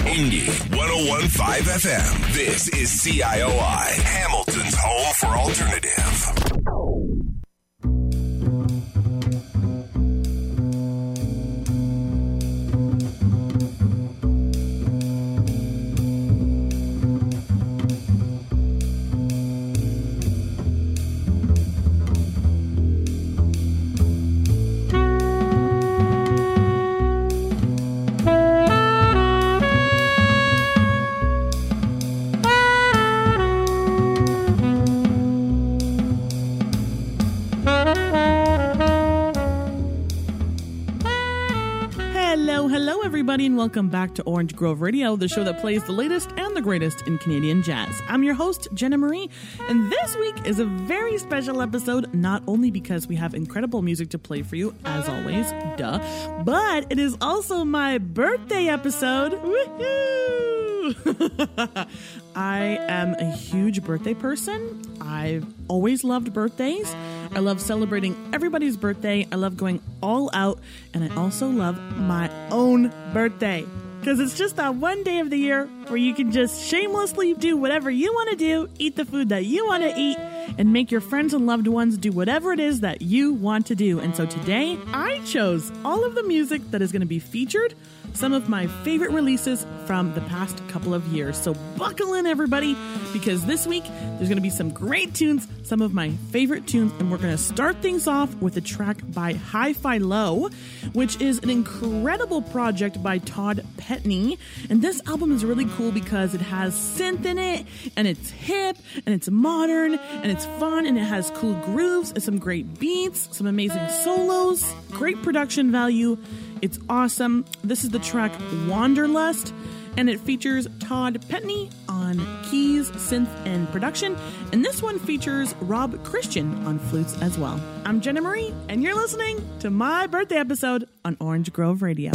Indie 101.5 FM. This is CIOI, Hamilton's home for alternative. And welcome back to Orange Grove Radio, the show that plays the latest and the greatest in Canadian jazz. I'm your host, Jenna Marie, and this week is a very special episode, not only because we have incredible music to play for you, as always, duh, but it is also my birthday episode. Woohoo! I am a huge birthday person. I've always loved birthdays. I love celebrating everybody's birthday. I love going all out. And I also love my own birthday. Because it's just that one day of the year where you can just shamelessly do whatever you want to do, eat the food that you want to eat, and make your friends and loved ones do whatever it is that you want to do. And so today, I chose all of the music that is going to be featured, some of my favorite releases from the past couple of years. So buckle in, everybody, because this week there's going to be some great tunes, some of my favorite tunes, and we're going to start things off with a track by Hi-Fi Low, which is an incredible project by Todd Petney. And this album is really cool because it has synth in it, and it's hip, and it's modern, and it's fun, and it has cool grooves, and some great beats, some amazing solos, great production value. It's awesome. This is the track Wanderlust, and it features Todd Petney on keys, synth, and production. And this one features Rob Christian on flutes as well. I'm Jenna Marie, and you're listening to my birthday episode on Orange Grove Radio.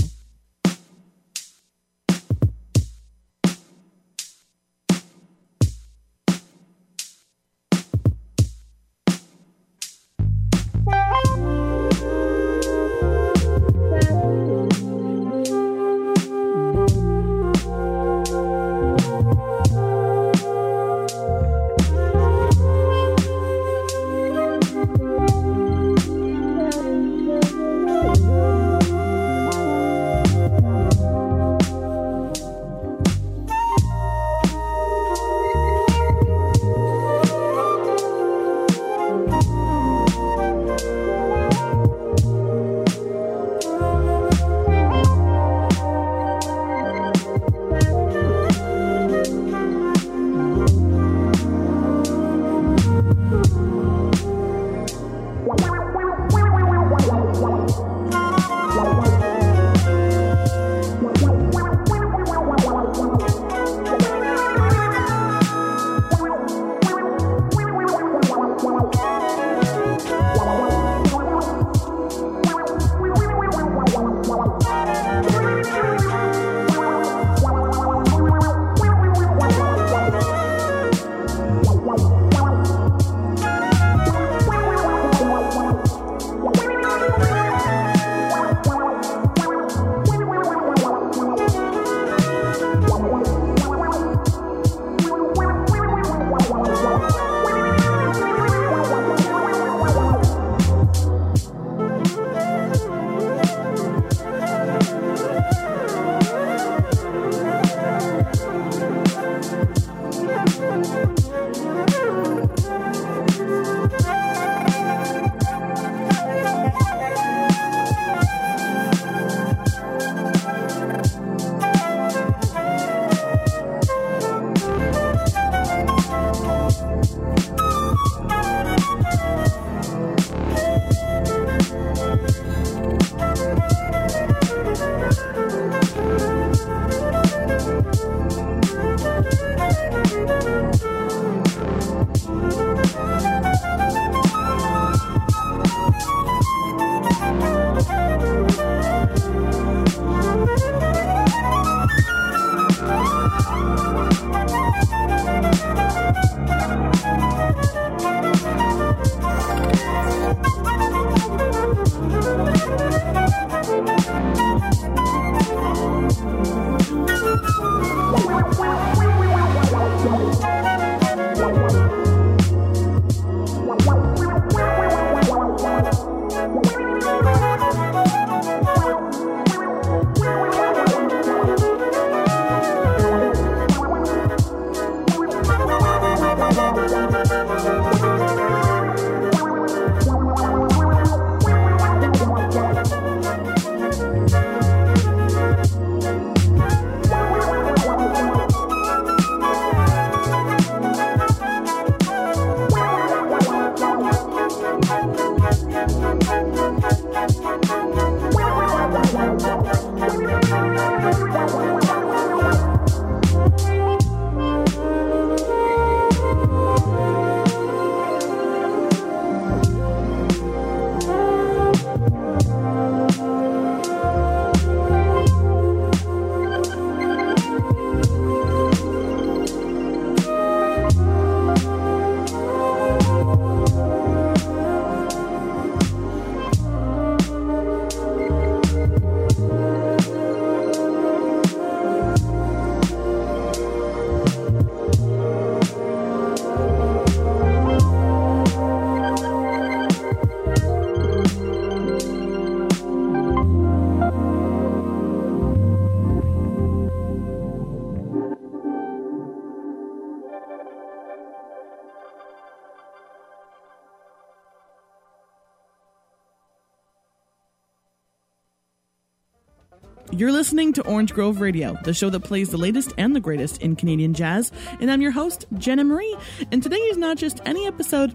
You're listening to Orange Grove Radio, the show that plays the latest and the greatest in Canadian jazz. And I'm your host, Jenna Marie. And today is not just any episode.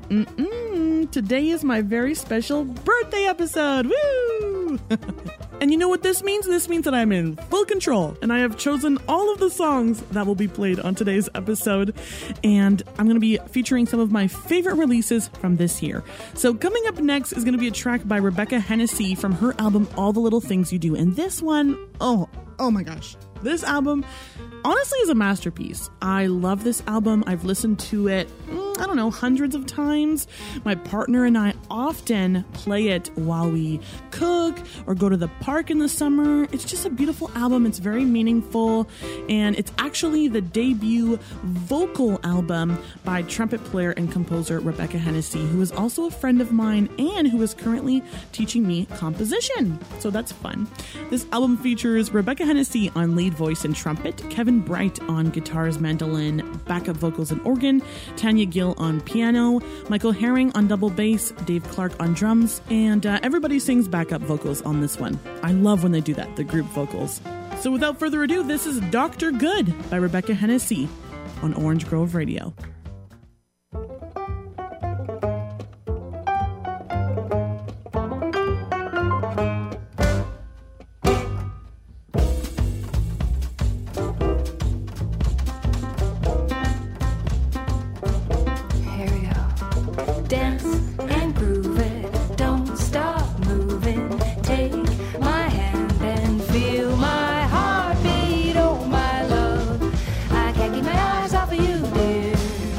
Today is my very special birthday episode. Woo! And you know what this means? This means that I'm in full control. And I have chosen all of the songs that will be played on today's episode. And I'm going to be featuring some of my favorite releases from this year. So coming up next is going to be a track by Rebecca Hennessy from her album, All the Little Things You Do. And this one, oh my gosh. This album honestly is a masterpiece. I love this album. I've listened to it, hundreds of times. My partner and I often play it while we cook or go to the park in the summer. It's just a beautiful album. It's very meaningful. And it's actually the debut vocal album by trumpet player and composer Rebecca Hennessy, who is also a friend of mine and who is currently teaching me composition. So that's fun. This album features Rebecca Hennessy on lead voice and trumpet, Kevin Bright on guitars, mandolin, backup vocals and organ, Tanya Gill on piano, Michael Herring on double bass, Dave Clark on drums, and everybody sings backup vocals on this one. I love when they do that, the group vocals. So without further ado, this is Dr. Good by Rebecca Hennessy on Orange Grove Radio. My eyes off of you, dear.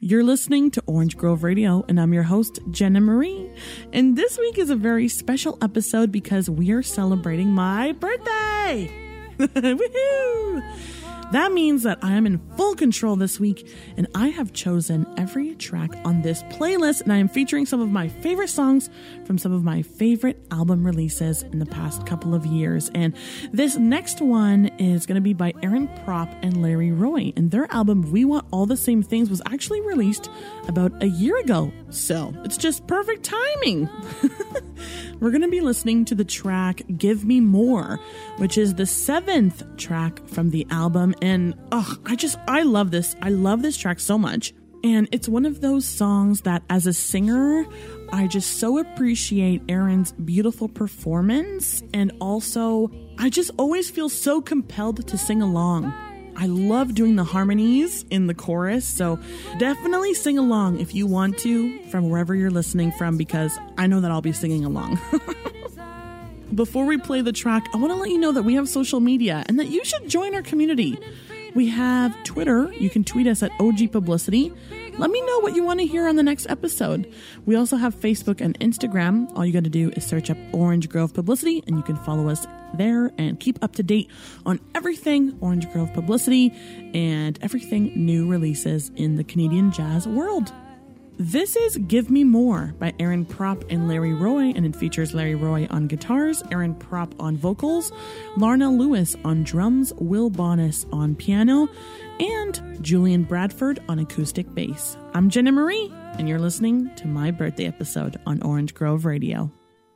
You're listening to Orange Grove Radio, and I'm your host, Jenna Marie. And this week is a very special episode because we are celebrating my birthday. Woohoo! That means that I am in full control this week, and I have chosen every track on this playlist, and I am featuring some of my favorite songs from some of my favorite album releases in the past couple of years. And this next one is going to be by Aaron Propp and Larry Roy, and their album We Want All the Same Things was actually released about a year ago, so it's just perfect timing. We're going to be listening to the track Give Me More, which is the 7th track from the album. And I love this. I love this track so much. And it's one of those songs that as a singer, I just so appreciate Aaron's beautiful performance. And also, I just always feel so compelled to sing along. I love doing the harmonies in the chorus, so definitely sing along if you want to from wherever you're listening from, because I know that I'll be singing along. Before we play the track, I want to let you know that we have social media and that you should join our community. We have Twitter. You can tweet us at OG Publicity. Let me know what you want to hear on the next episode. We also have Facebook and Instagram. All you got to do is search up Orange Grove Publicity, and you can follow us there and keep up to date on everything Orange Grove Publicity and everything new releases in the Canadian jazz world. This is Give Me More by Aaron Propp and Larry Roy, and it features Larry Roy on guitars, Aaron Propp on vocals, Larna Lewis on drums, Will Bonas on piano, and Julian Bradford on acoustic bass. I'm Jenna Marie, and you're listening to my birthday episode on Orange Grove Radio.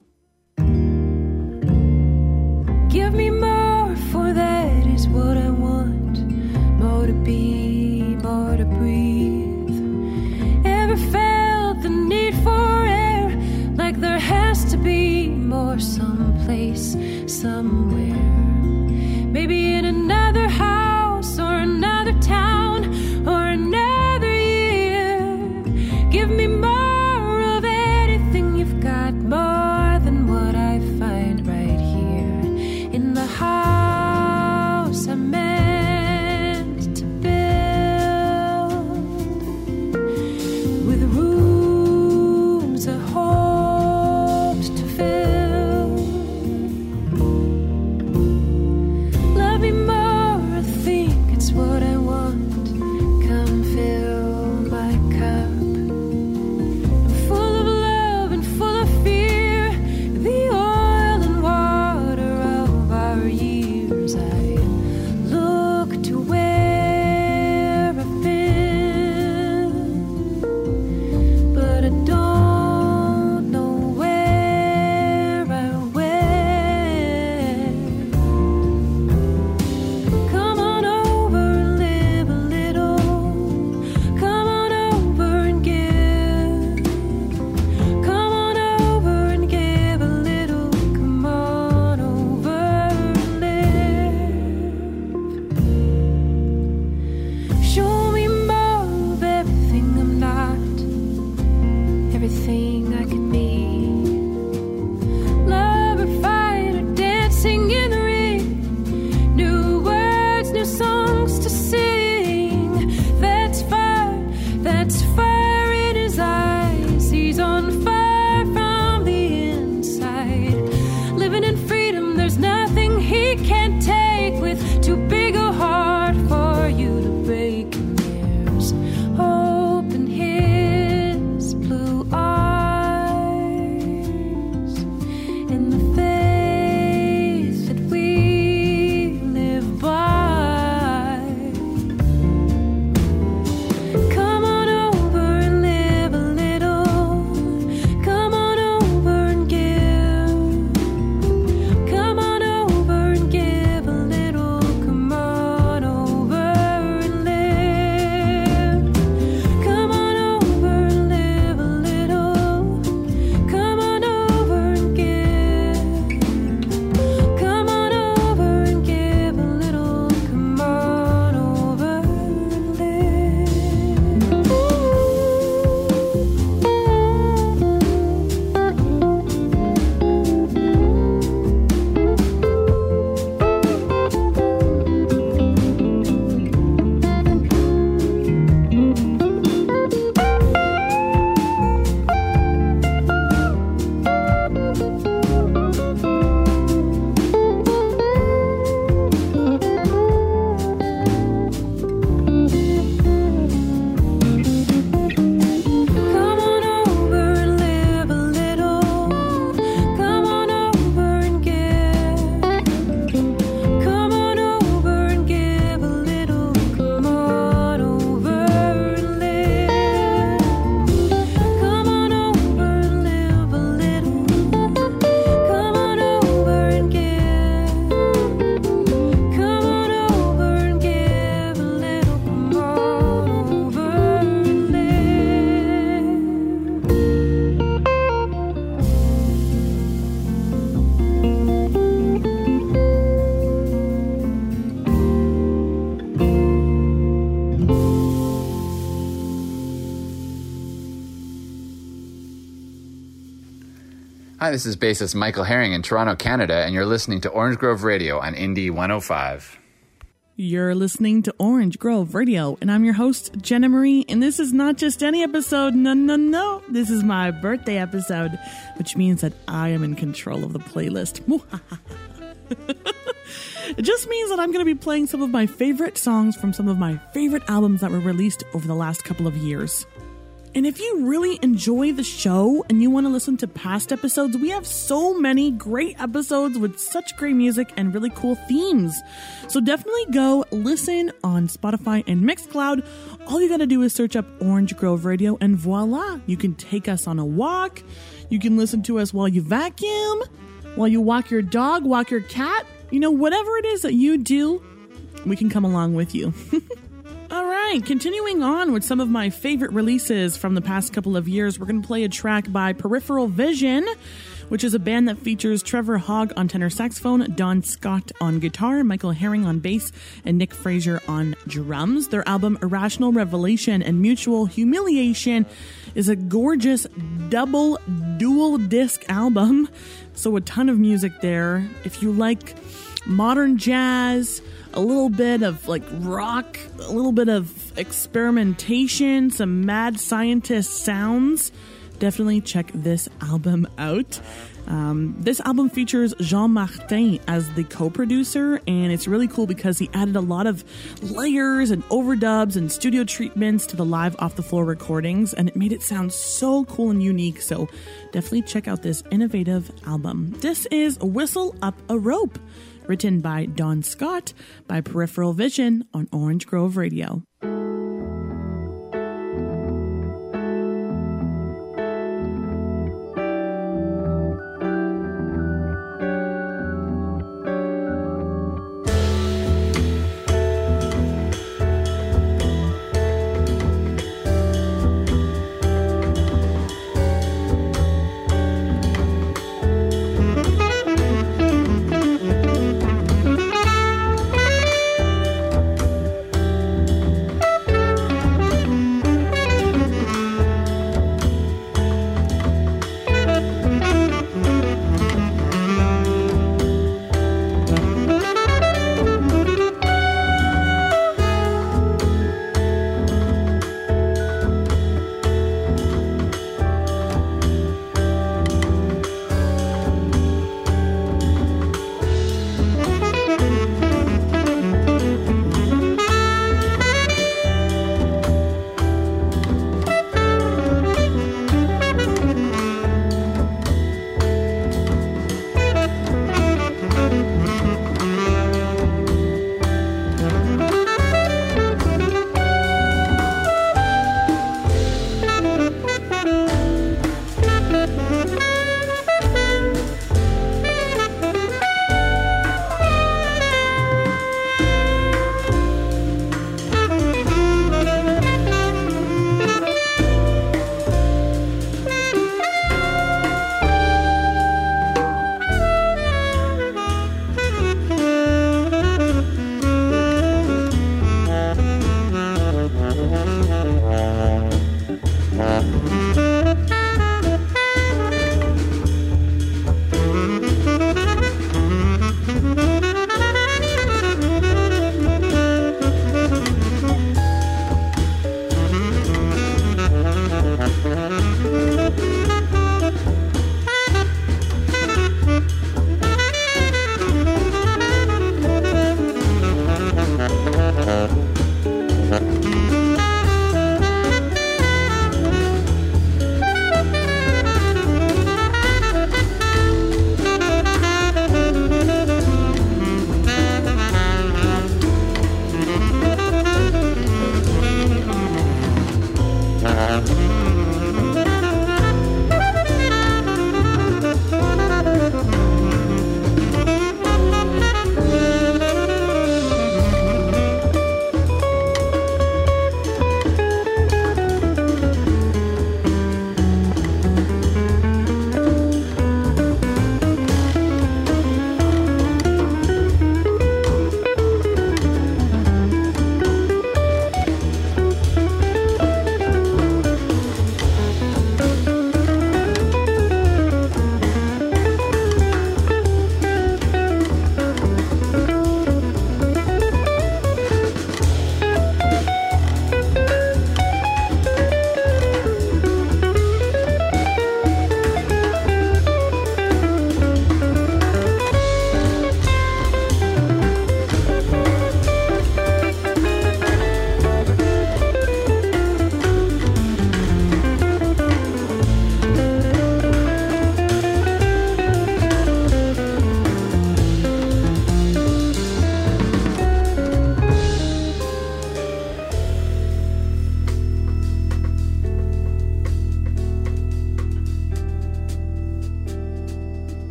Give me more, for that is what I want. More to be, more to breathe. Ever felt the need for air, like there has to be more someplace, somewhere. Maybe in another house or another town or another year. Give me more of anything you've got, more than what I find right here in the house I meant to build, with rooms I hoped to fill. Hi, this is bassist Michael Herring in Toronto, Canada, and you're listening to Orange Grove Radio on Indie 105. You're listening to Orange Grove Radio, and I'm your host, Jenna Marie, and this is not just any episode, no. This is my birthday episode, which means that I am in control of the playlist. It just means that I'm going to be playing some of my favorite songs from some of my favorite albums that were released over the last couple of years. And if you really enjoy the show and you want to listen to past episodes, we have so many great episodes with such great music and really cool themes. So definitely go listen on Spotify and Mixcloud. All you got to do is search up Orange Grove Radio and voila, you can take us on a walk. You can listen to us while you vacuum, while you walk your dog, walk your cat. You know, whatever it is that you do, we can come along with you. All right, continuing on with some of my favorite releases from the past couple of years, we're going to play a track by Peripheral Vision, which is a band that features Trevor Hogg on tenor saxophone, Don Scott on guitar, Michael Herring on bass, and Nick Fraser on drums. Their album Irrational Revelation and Mutual Humiliation is a gorgeous dual disc album, so a ton of music there. If you like modern jazz, a little bit of like rock, a little bit of experimentation, some mad scientist sounds, definitely check this album out. This album features Jean Martin as the co-producer, and it's really cool because he added a lot of layers and overdubs and studio treatments to the live off-the-floor recordings, and it made it sound so cool and unique, so definitely check out this innovative album. This is Whistle Up a Rope, written by Don Scott, by Peripheral Vision on Orange Grove Radio.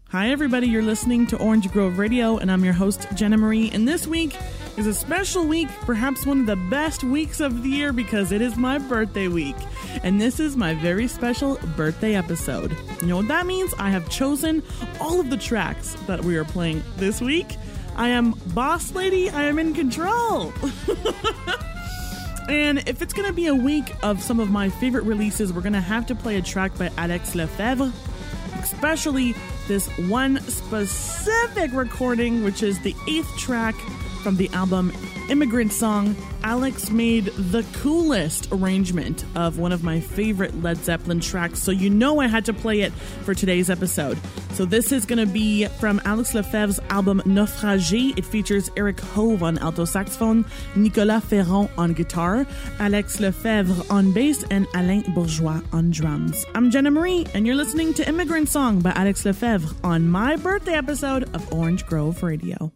Hi, everybody. You're listening to Orange Grove Radio, and I'm your host, Jenna Marie. And this week is a special week, perhaps one of the best weeks of the year because it is my birthday week. And this is my very special birthday episode. You know what that means? I have chosen all of the tracks that we are playing this week. I am boss lady. I am in control. And if it's going to be a week of some of my favorite releases, we're going to have to play a track by Alex Lefebvre, especially this one specific recording, which is the 8th track from the album Immigrant Song. Alex made the coolest arrangement of one of my favorite Led Zeppelin tracks, so you know I had to play it for today's episode. So this is going to be from Alex Lefebvre's album Naufragé. It features Eric Hove on alto saxophone, Nicolas Ferron on guitar, Alex Lefebvre on bass, and Alain Bourgeois on drums. I'm Jenna Marie, and you're listening to Immigrant Song by Alex Lefebvre on my birthday episode of Orange Grove Radio.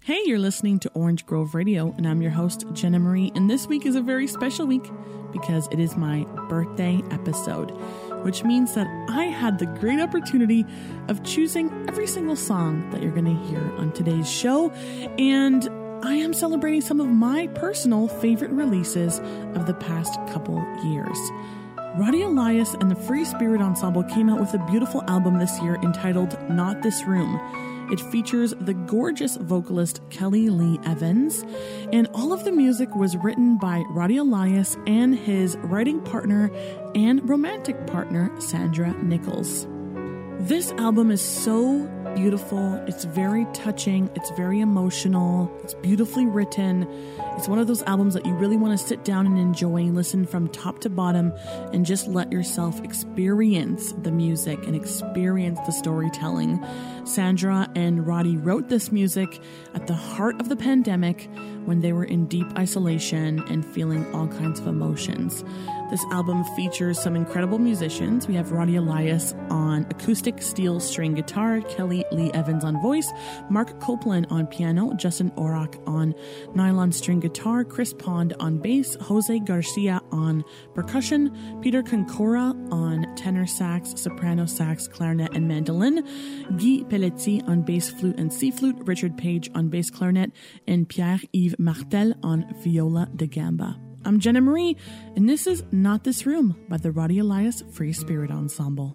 Hey, you're listening to Orange Grove Radio, and I'm your host, Jenna Marie, and this week is a very special week because it is my birthday episode, which means that I had the great opportunity of choosing every single song that you're going to hear on today's show, and I am celebrating some of my personal favorite releases of the past couple years. Roddy Elias and the Free Spirit Ensemble came out with a beautiful album this year entitled Not This Room. It features the gorgeous vocalist Kelly Lee Evans, and all of the music was written by Roddy Elias and his writing partner and romantic partner, Sandra Nichols. This album is so beautiful. It's very touching. It's very emotional. It's beautifully written. It's one of those albums that you really want to sit down and enjoy, listen from top to bottom, and just let yourself experience the music and experience the storytelling. Sandra and Roddy wrote this music at the heart of the pandemic when they were in deep isolation and feeling all kinds of emotions. This album features some incredible musicians. We have Roddy Elias on acoustic steel string guitar, Kelly Lee Evans on voice, Mark Copeland on piano, Justin Orrock on nylon string guitar, Chris Pond on bass, Jose Garcia on percussion, Peter Concora on tenor sax, soprano sax, clarinet, and mandolin, Guy Pelletier on bass flute and C flute, Richard Page on bass clarinet, and Pierre-Yves Martel on viola da gamba. I'm Jenna Marie, and this is Not This Room by the Roddy Elias Free Spirit Ensemble.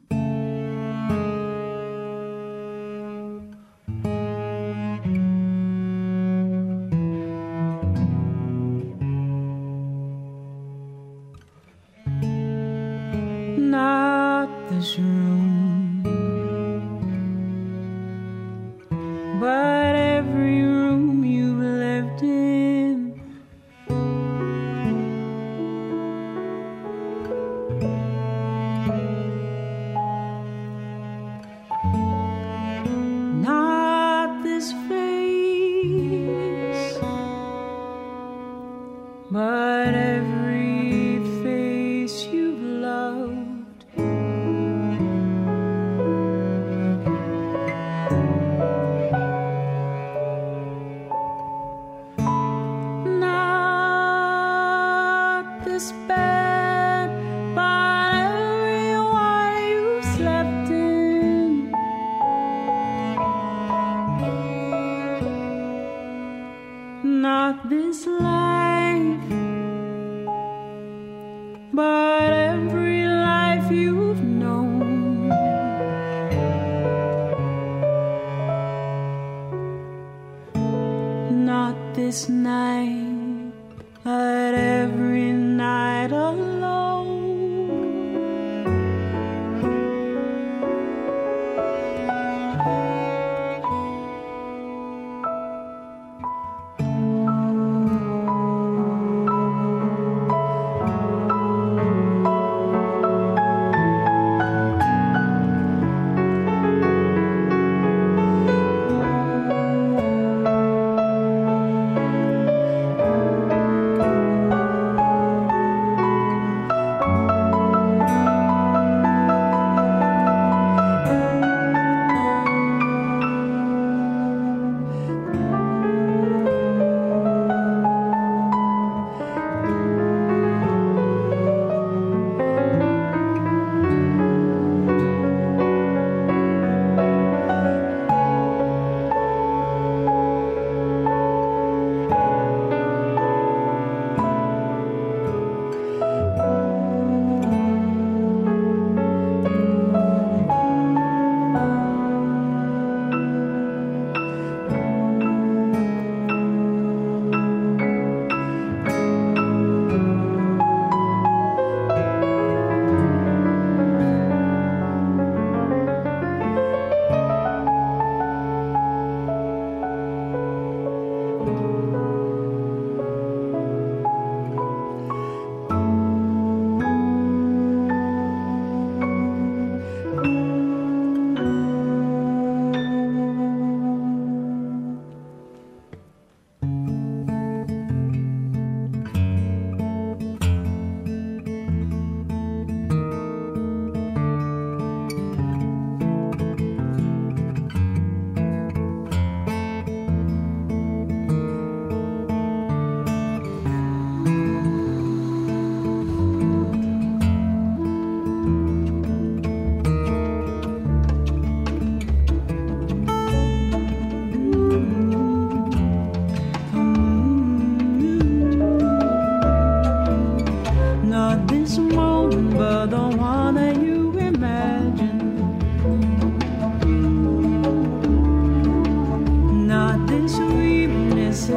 Not this room, but every room you've lived in. Not this face, but every face you've loved. Not this bed, but everyone you slept in. Not this life, but every life you've known. Not this night, but every night alone.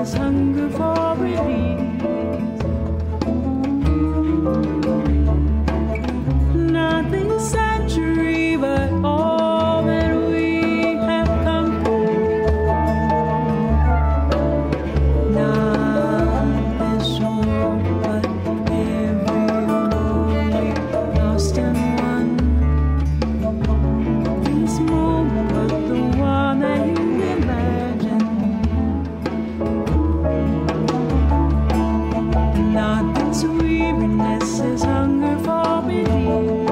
is hunger for release. Not this century, but all that we have come through. Not this war, but every war we lost and won. This moment, but the one that you imagine. Not this weariness is hunger for release.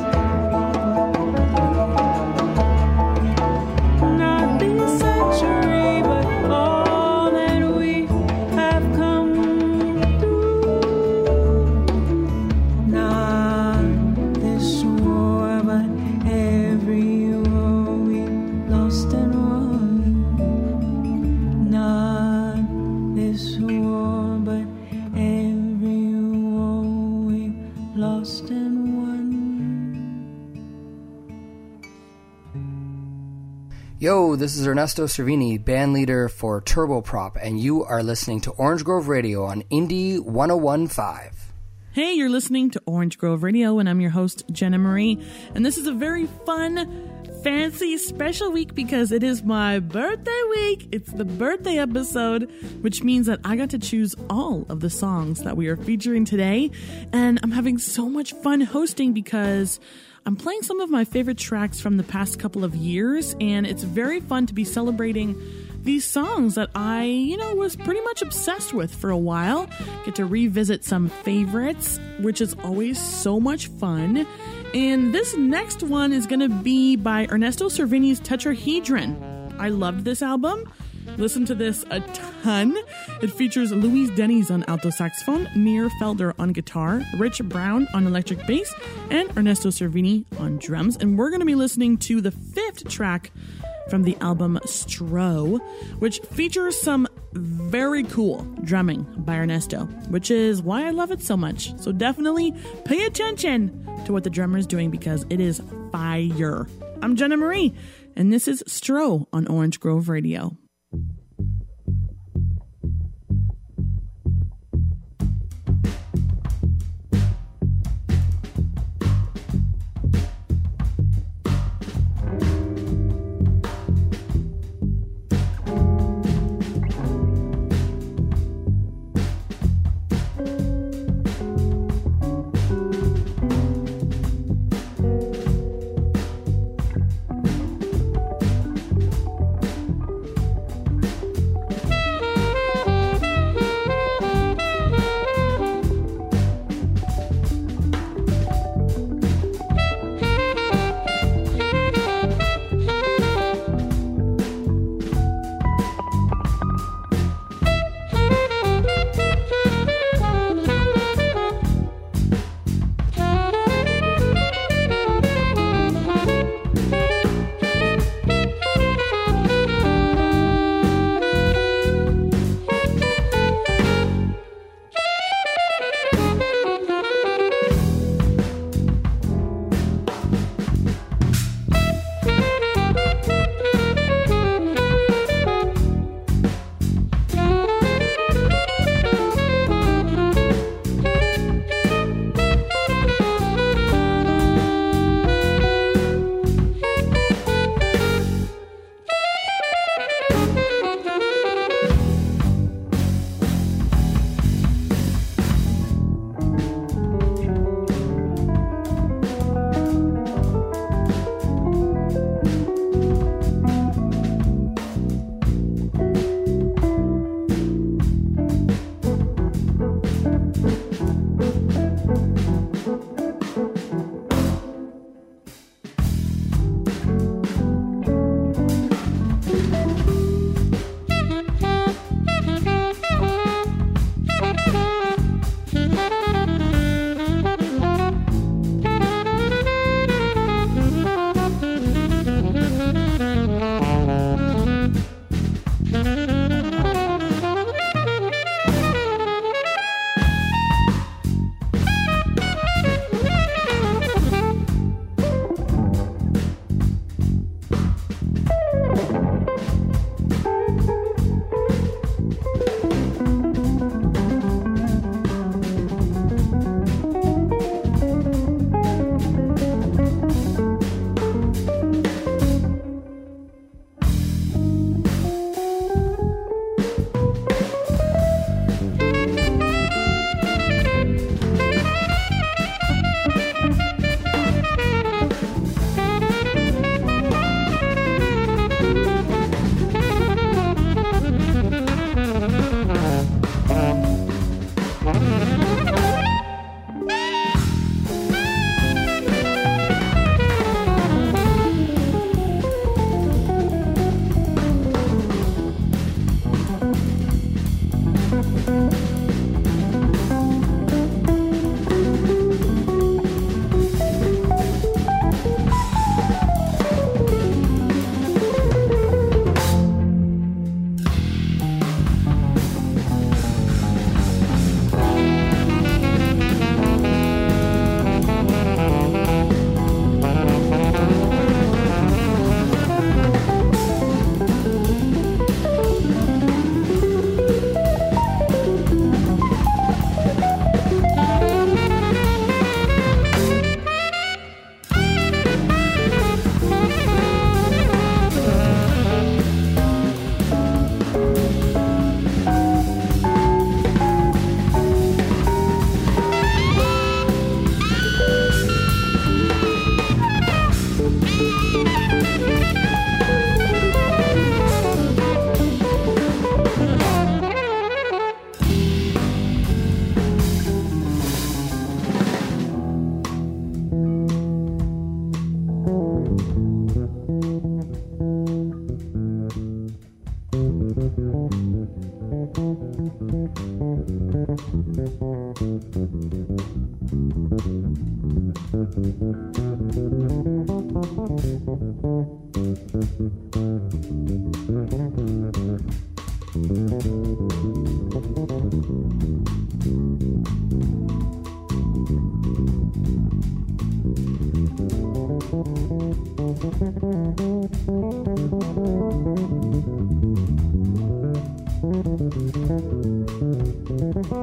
Not this century, but all that we have come through. Not this war, but every war we lost and won. Not this war, but every war we lost and won. Yo, this is Ernesto Cervini, band leader for Turboprop, and you are listening to Orange Grove Radio on Indie 101.5. Hey, you're listening to Orange Grove Radio, and I'm your host, Jenna Marie. And this is a very fun, fancy, special week because it is my birthday week. It's the birthday episode, which means that I got to choose all of the songs that we are featuring today. And I'm having so much fun hosting because I'm playing some of my favorite tracks from the past couple of years, and it's very fun to be celebrating these songs that I, was pretty much obsessed with for a while. Get to revisit some favorites, which is always so much fun. And this next one is going to be by Ernesto Cervini's Tetrahedron. I loved this album. Listen to this a ton. It features Louise Denny's on alto saxophone, Nir Felder on guitar, Rich Brown on electric bass, and Ernesto Cervini on drums. And we're going to be listening to the 5th track from the album Stro, which features some very cool drumming by Ernesto, which is why I love it so much. So definitely pay attention to what the drummer is doing because it is fire. I'm Jenna Marie, and this is Stro on Orange Grove Radio.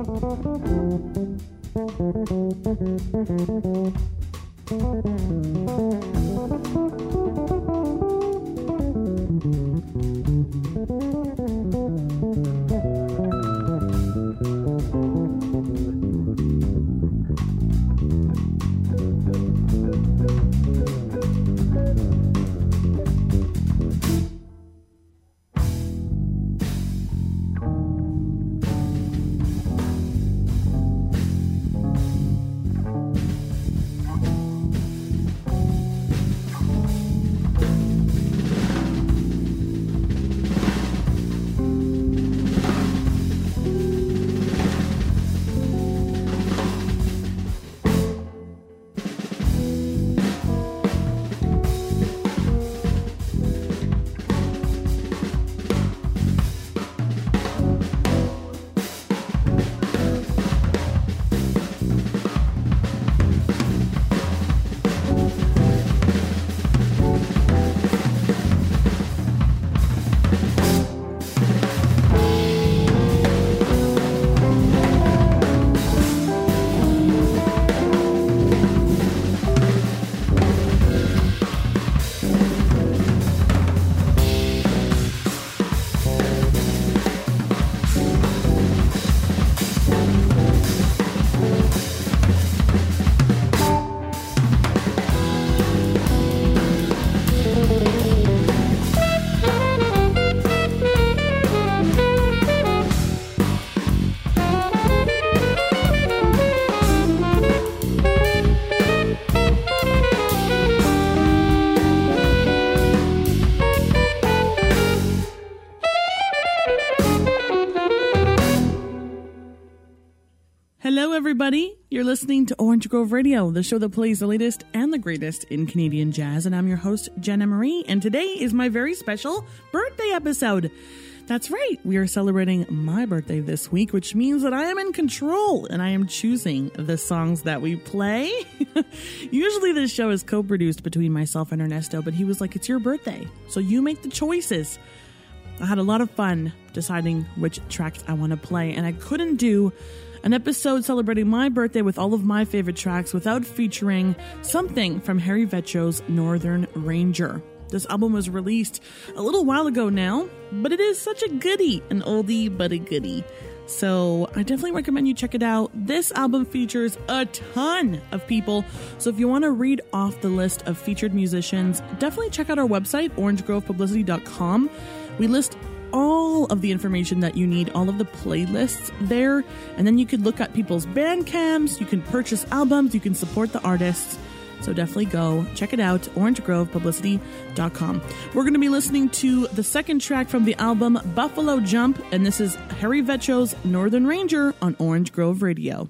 Hello, everybody. You're listening to Orange Grove Radio, the show that plays the latest and the greatest in Canadian jazz. And I'm your host, Jenna Marie. And today is my very special birthday episode. That's right. We are celebrating my birthday this week, which means that I am in control and I am choosing the songs that we play. Usually this show is co-produced between myself and Ernesto, but he was like, it's your birthday, so you make the choices. I had a lot of fun deciding which tracks I want to play, and I couldn't do an episode celebrating my birthday with all of my favorite tracks without featuring something from Harry Vetcho's Northern Ranger. This album was released a little while ago now, but it is such a goodie, an oldie but a goodie. So I definitely recommend you check it out. This album features a ton of people, so if you want to read off the list of featured musicians, definitely check out our website, orangegrovepublicity.com. We list all of the information that you need, all of the playlists there, and then you can look at people's Bandcamps, you can purchase albums, you can support the artists. So definitely go check it out, orangegrovepublicity.com. We're going to be listening to the second track from the album, Buffalo Jump, and this is Harry Vetcho's Northern Ranger on Orange Grove Radio.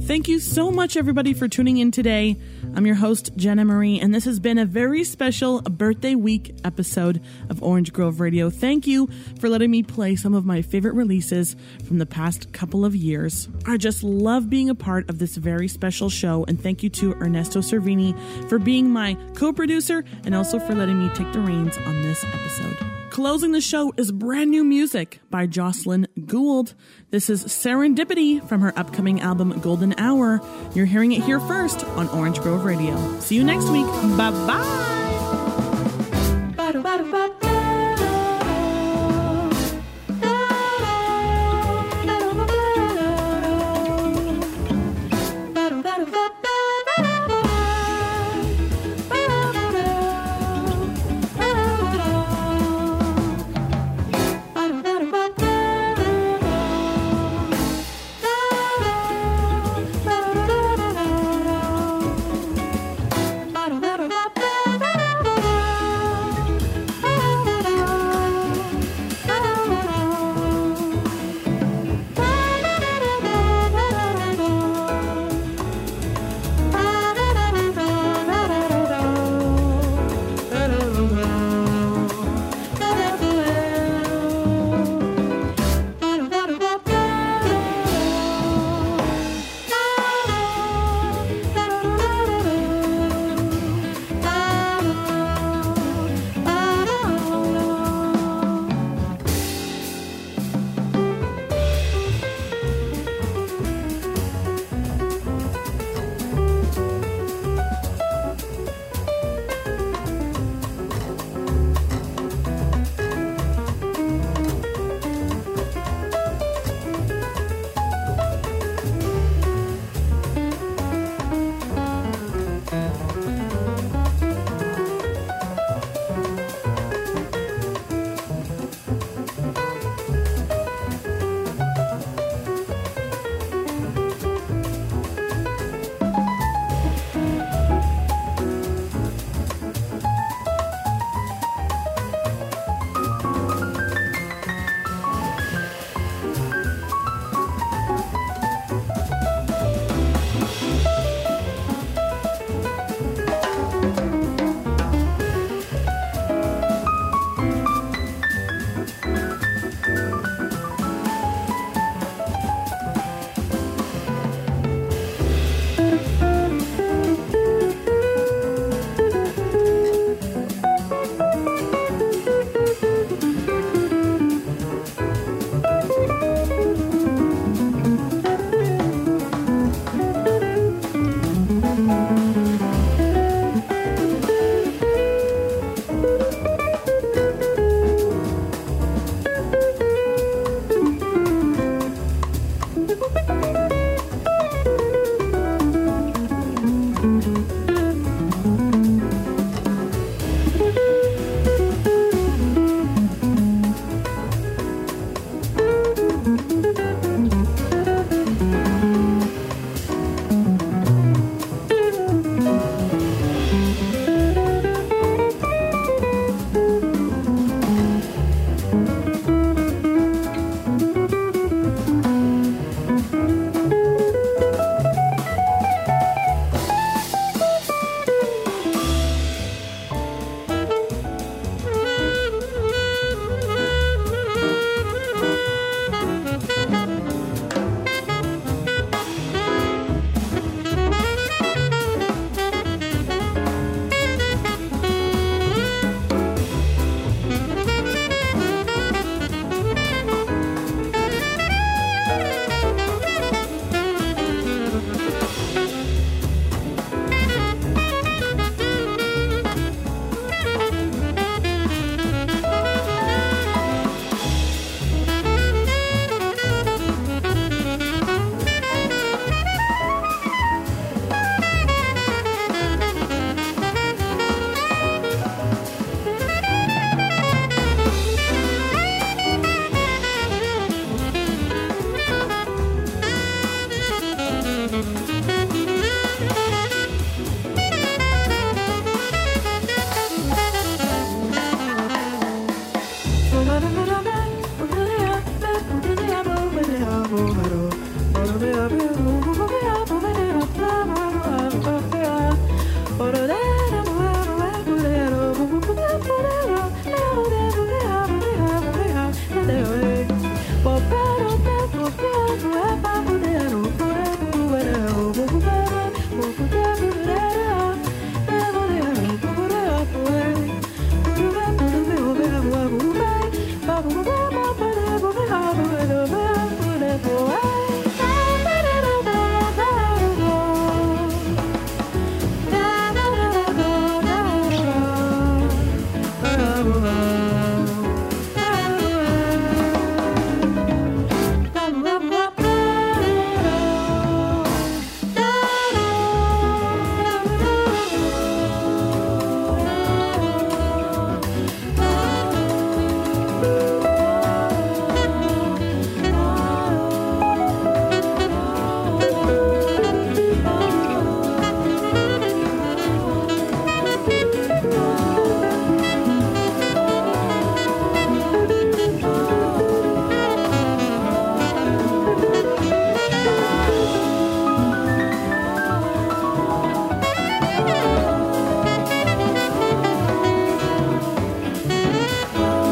Thank you so much, everybody, for tuning in today. I'm your host, Jenna Marie, and this has been a very special birthday week episode of Orange Grove Radio. Thank you for letting me play some of my favorite releases from the past couple of years. I just love being a part of this very special show, and thank you to Ernesto Cervini for being my co-producer and also for letting me take the reins on this episode. Closing the show is brand new music by Jocelyn Gould. This is Serendipity from her upcoming album Golden Hour. You're hearing it here first on Orange Grove Radio. See you next week. Bye-bye.